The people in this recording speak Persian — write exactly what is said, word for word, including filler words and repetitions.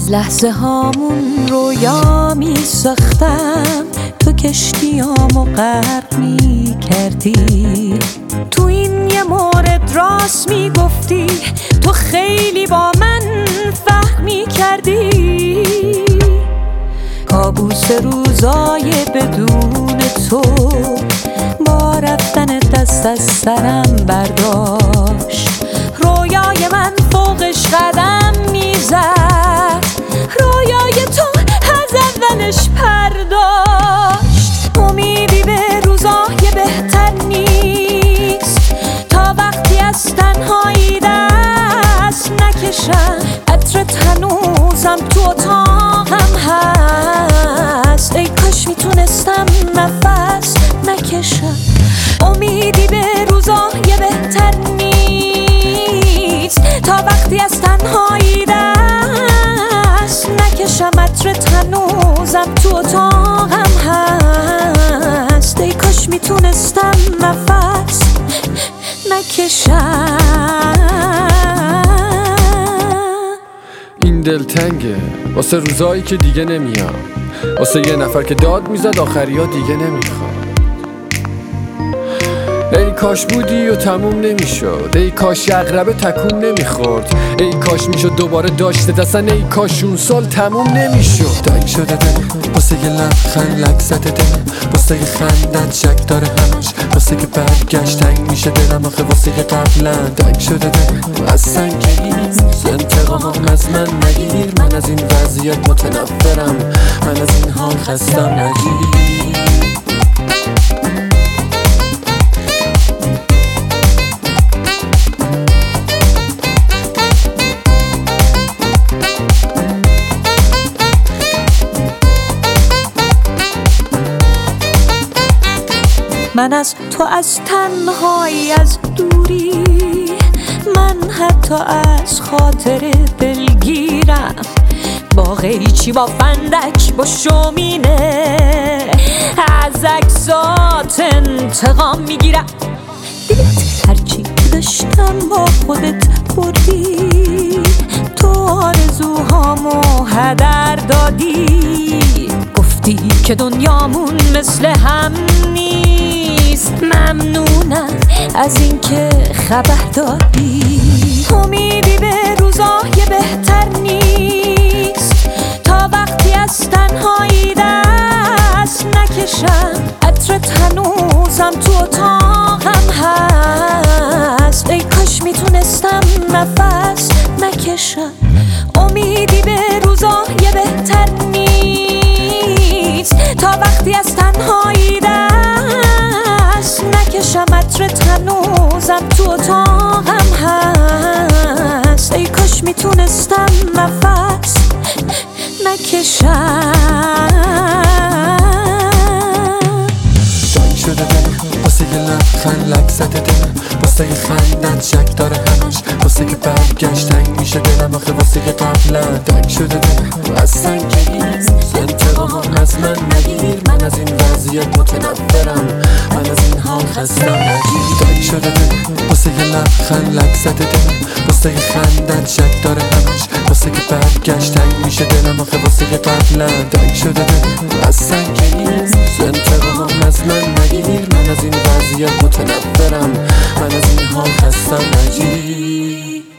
از لحظه هامون رویا می ساختم، تو کشتیامو غرق می کردی. تو این یه مورد راست می گفتی، تو خیلی با من فهم می کردی. کابوس روزای بدون تو با رفتن دست از سرم برداشت. رویای من فوقش قدم میزد، رویای تو از اولش پرداشت. امیدی به روزای بهتر نیست تا وقتی از تنهایی دست نکشم. عطرت هنوزم تو اتاقم هست، ای کاش میتونستم نفس نکشم. امیدی به روزای بهتر نیست تا وقتی از تنهایی دست نکشم. عطرت هنوزم تو اتاقم هست، ای کاش میتونستم نفس نکشم. این دلتنگه واسه روزایی که دیگه نمیام، واسه یه نفر که داد میزد آخریا دیگه نمیخواد. ای کاش بودی و تموم نمیشد، ای کاش عقربه تکون نمیخورد، ای کاش میشد دوباره داشته دستن، ای کاش اون سال تموم نمیشد. تنگ شده دلم واسه یه لبخند لک زده دلم، واسه یه خندت شک داره همش، واسه که برگشت تنگ میشه دلم آخه واسه یه قبلا. تنگ شده دلم از سنگینی انتقام از من نگیر، من از این وضعیت متنفرم، من از این حال خستم نگیر. من از تو از تنهایی از دوری، من حتی از خاطر دلگیرم. با قیچی با فندک با شومینه از عکسات انتقام میگیرم. دیدت هرچی داشتم با خودت بردی، تو آرزوهامو هدر دادی. گفتی که دنیامون مثل هم نیست، ممنونم از این که خبر دادی. امیدی به روزای بهتر نیست تا وقتی از تنهایی دست نکشم. عطرت هنوزم تو اتاقم هست، ای کاش میتونستم نفس نکشم. امیدی به روزای بهتر نیست تا وقتی از تنهایی دست نکشم. عطرت هنوزم تو اتاقم هست، ای کاش میتونستم نفس نکشم. تنگ شده دلم واسه یه لبخند لک زده دلم، واسه یه خندت شک داره همش، واسه که برگشت تنگ میشه دلم آخه واسه که قبلا. تنگ شده دلم از سنگینی انتقام از من نگیر، من از این وضعیت متنفرم، من از این حال خستم نگیر. تنگ شده دلم واسه یه لبخند لک زده دلم، واسه یه خندت شک داره همش، واسه که برگشت تنگ میشه دلم آخه واسه که قبلا. تنگ شده دلم از سنگینی انتقام از من نگیر، من از این وضعیت متنفرم، من از این حال خستم نگیر.